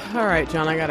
All right, John, I got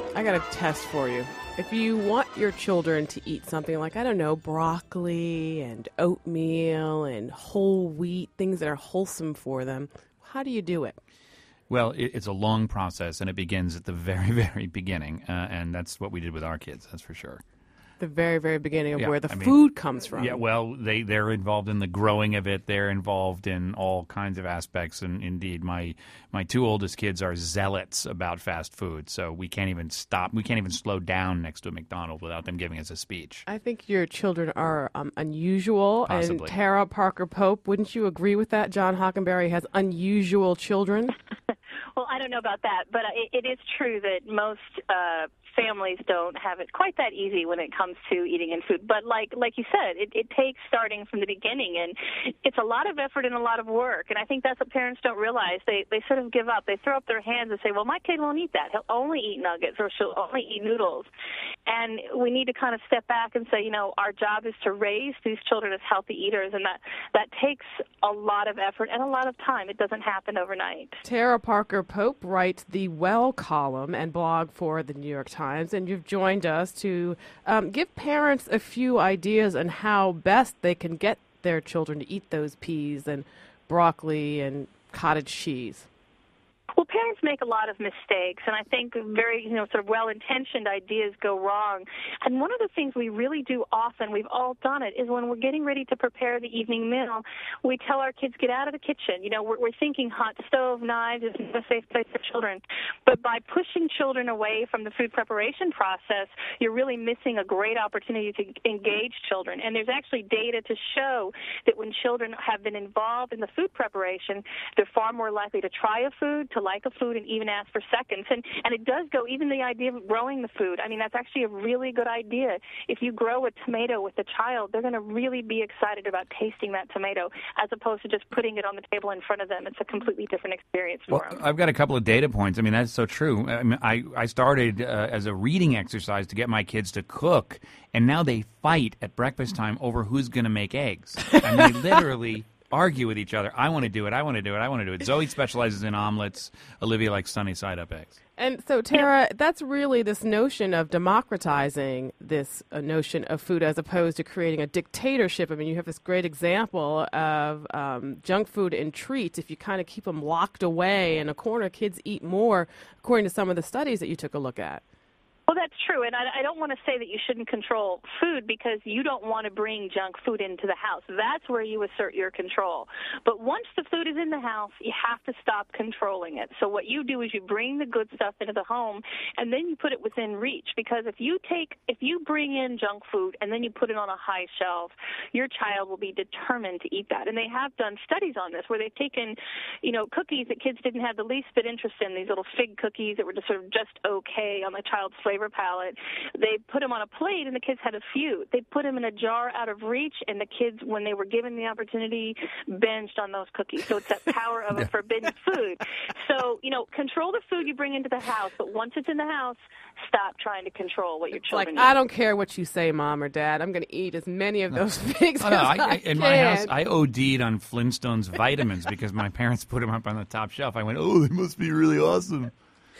a test for you. If you want your children to eat something like, I don't know, broccoli and oatmeal and whole wheat, things that are wholesome for them, how do you do it? Well, it's a long process, and it begins at the very, very beginning, and that's what we did with our kids, that's for sure. The very, very beginning of where the food food comes from. Yeah, well, they're involved in the growing of it. They're involved in all kinds of aspects, and indeed, my two oldest kids are zealots about fast food, so we can't even stop. We can't even slow down next to a McDonald's without them giving us a speech. I think your children are unusual. Possibly. And Tara Parker Pope, wouldn't you agree with that? John Hockenberry has unusual children. Well, I don't know about that, but it is true that most families don't have it quite that easy when it comes to eating in food. But like you said, it takes starting from the beginning, and it's a lot of effort and a lot of work. And I think that's what parents don't realize. They sort of give up. They throw up their hands and say, well, my kid won't eat that. He'll only eat nuggets or she'll only eat noodles. And we need to kind of step back and say, our job is to raise these children as healthy eaters, and that takes a lot of effort and a lot of time. It doesn't happen overnight. Tara Parker Pope writes the Well column and blog for the New York Times, and you've joined us to give parents a few ideas on how best they can get their children to eat those peas and broccoli and cottage cheese. Well, parents make a lot of mistakes, and I think very, sort of well-intentioned ideas go wrong. And one of the things we really do often, we've all done it, is when we're getting ready to prepare the evening meal, we tell our kids, get out of the kitchen. We're thinking hot stove, knives is a safe place for children. But by pushing children away from the food preparation process, you're really missing a great opportunity to engage children. And there's actually data to show that when children have been involved in the food preparation, they're far more likely to try a food, to like a food, and even ask for seconds. And it does go, even the idea of growing the food. I mean, that's actually a really good idea. If you grow a tomato with a child, they're going to really be excited about tasting that tomato as opposed to just putting it on the table in front of them. It's a completely different experience for them. I've got a couple of data points. I mean, that's so true. I mean, I started as a reading exercise to get my kids to cook, and now they fight at breakfast time over who's going to make eggs. And they literally argue with each other. I want to do it. I want to do it. I want to do it. Zoe specializes in omelets. Olivia likes sunny side up eggs. And so, Tara, that's really this notion of democratizing this notion of food as opposed to creating a dictatorship. I mean, you have this great example of junk food and treats. If you kind of keep them locked away in a corner, kids eat more, according to some of the studies that you took a look at. Well, that's true, and I don't want to say that you shouldn't control food because you don't want to bring junk food into the house. That's where you assert your control. But once the food is in the house, you have to stop controlling it. So what you do is you bring the good stuff into the home, and then you put it within reach. Because if you bring in junk food and then you put it on a high shelf, your child will be determined to eat that. And they have done studies on this where they've taken, cookies that kids didn't have the least bit interest in, these little fig cookies that were just sort of just okay on the child's flavor palette. They put them on a plate, and the kids had a few. They put them in a jar out of reach, and the kids, when they were given the opportunity, binged on those cookies. So it's that power of a forbidden food. So, control the food you bring into the house, but once it's in the house, stop trying to control what your children eat. I don't care what you say, Mom or Dad. I'm going to eat as many of those figs as I can. In my house, I OD'd on Flintstones vitamins because my parents put them up on the top shelf. I went, oh, they must be really awesome.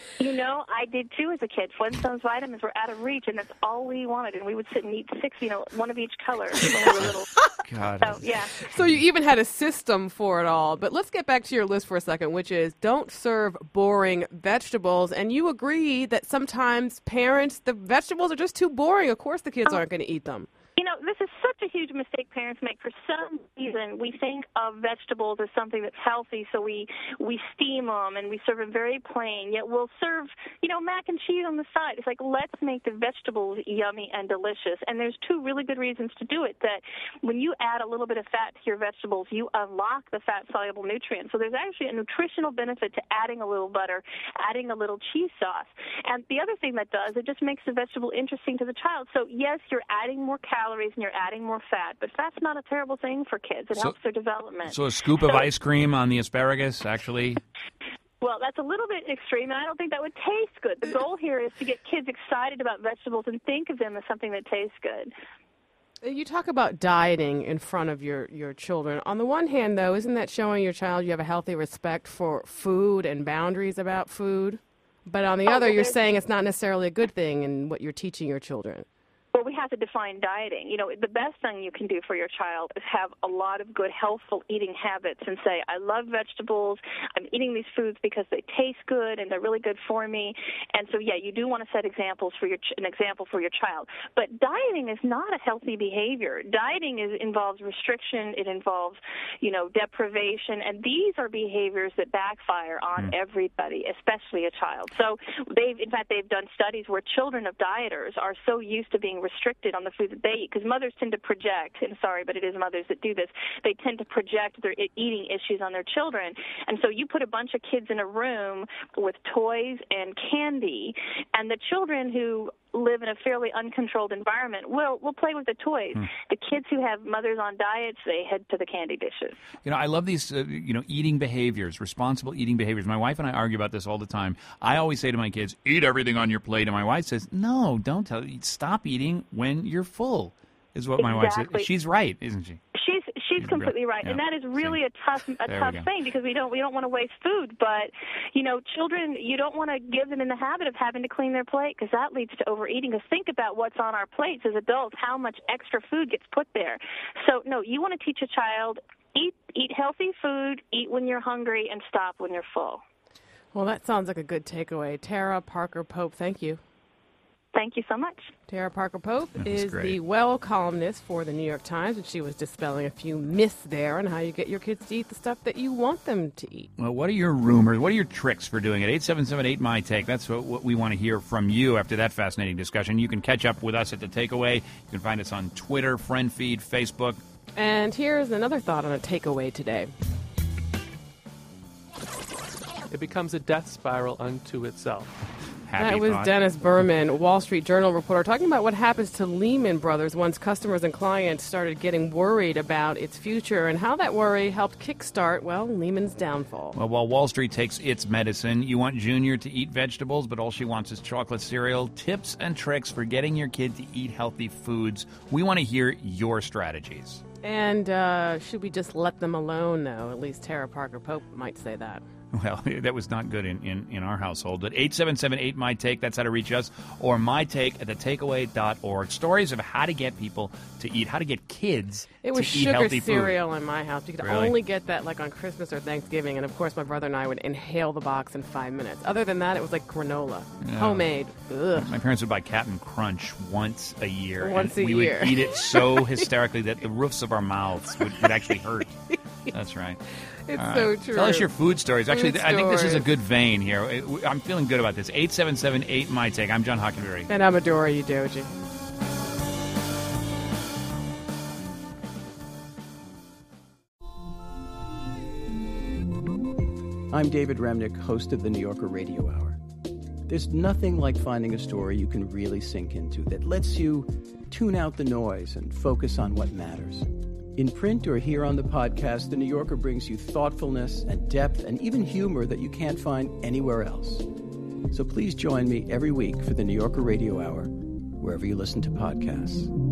I did too as a kid. Flintstones vitamins were out of reach, and that's all we wanted. And we would sit and eat 6, one of each color when we were little. God. So, yeah. So you even had a system for it all. But let's get back to your list for a second, which is don't serve boring vegetables. And you agree that sometimes the vegetables are just too boring. Of course the kids aren't going to eat them. This is such a huge mistake parents make. For some reason, we think of vegetables as something that's healthy, so we steam them and we serve them very plain, yet we'll serve, mac and cheese on the side. It's like, let's make the vegetables yummy and delicious. And there's two really good reasons to do it, that when you add a little bit of fat to your vegetables, you unlock the fat-soluble nutrients. So there's actually a nutritional benefit to adding a little butter, adding a little cheese sauce. And the other thing that does, it just makes the vegetable interesting to the child. So, yes, you're adding more calories and you're adding more fat, but fat's not a terrible thing for kids. It helps their development. So a scoop of ice cream on the asparagus, actually? Well, that's a little bit extreme, and I don't think that would taste good. The goal here is to get kids excited about vegetables and think of them as something that tastes good. You talk about dieting in front of your children. On the one hand, though, isn't that showing your child you have a healthy respect for food and boundaries about food? But on the other, you're saying it's not necessarily a good thing in what you're teaching your children. Well, we have to define dieting. You know, the best thing you can do for your child is have a lot of good, healthful eating habits and say, I love vegetables. I'm eating these foods because they taste good and they're really good for me. And so, yeah, you do want to set examples for an example for your child. But dieting is not a healthy behavior. Dieting involves restriction. It involves, deprivation. And these are behaviors that backfire on everybody, especially a child. So they've done studies where children of dieters are so used to being restricted on the food that they eat, because mothers tend to project, and sorry, but it is mothers that do this, they tend to project their eating issues on their children. And so you put a bunch of kids in a room with toys and candy, and the children who live in a fairly uncontrolled environment will play with the toys. The kids who have mothers on diets, they head to the candy dishes. I love these, eating behaviors, responsible eating behaviors. My wife and I argue about this all the time. I always say to my kids, eat everything on your plate. And my wife says, no, don't stop eating when you're full, is what my wife says. She's right, isn't she? She's completely right, and that is really a tough thing, because we don't want to waste food. But children, you don't want to give them in the habit of having to clean their plate, because that leads to overeating. Because think about what's on our plates as adults, how much extra food gets put there. So no, you want to teach a child eat healthy food, eat when you're hungry, and stop when you're full. Well, that sounds like a good takeaway. Tara Parker Pope, thank you. Thank you so much. Tara Parker Pope is the well columnist for the New York Times, and she was dispelling a few myths there on how you get your kids to eat the stuff that you want them to eat. Well, what are your rumors? What are your tricks for doing it? 877-8-MY-TAKE. That's what we want to hear from you after that fascinating discussion. You can catch up with us at The Takeaway. You can find us on Twitter, Friend Feed, Facebook. And here's another thought on a takeaway today. It becomes a death spiral unto itself. That was Dennis Berman, Wall Street Journal reporter, talking about what happens to Lehman Brothers once customers and clients started getting worried about its future and how that worry helped kickstart, Lehman's downfall. Well, while Wall Street takes its medicine, you want Junior to eat vegetables, but all she wants is chocolate cereal. Tips and tricks for getting your kid to eat healthy foods. We want to hear your strategies. And should we just let them alone, though? At least Tara Parker Pope might say that. Well, that was not good in our household. But 877-8-MY-TAKE, that's how to reach us, or mytake at thetakeaway.org. Stories of how to get people to eat, how to get kids to eat healthy food. It was sugar cereal in my house. You could only get that on Christmas or Thanksgiving, and of course my brother and I would inhale the box in 5 minutes. Other than that, it was like granola, homemade. Ugh. My parents would buy Captain Crunch once a year. We would eat it so hysterically that the roofs of our mouths would actually hurt. That's right. It's so true. Tell us your food stories. Actually, I think this is a good vein here. I'm feeling good about this. 877-8-MY-TAKE. I'm John Hockenberry. And I'm Adora Udoji. I'm David Remnick, host of the New Yorker Radio Hour. There's nothing like finding a story you can really sink into that lets you tune out the noise and focus on what matters. In print or here on the podcast, The New Yorker brings you thoughtfulness and depth and even humor that you can't find anywhere else. So please join me every week for The New Yorker Radio Hour, wherever you listen to podcasts.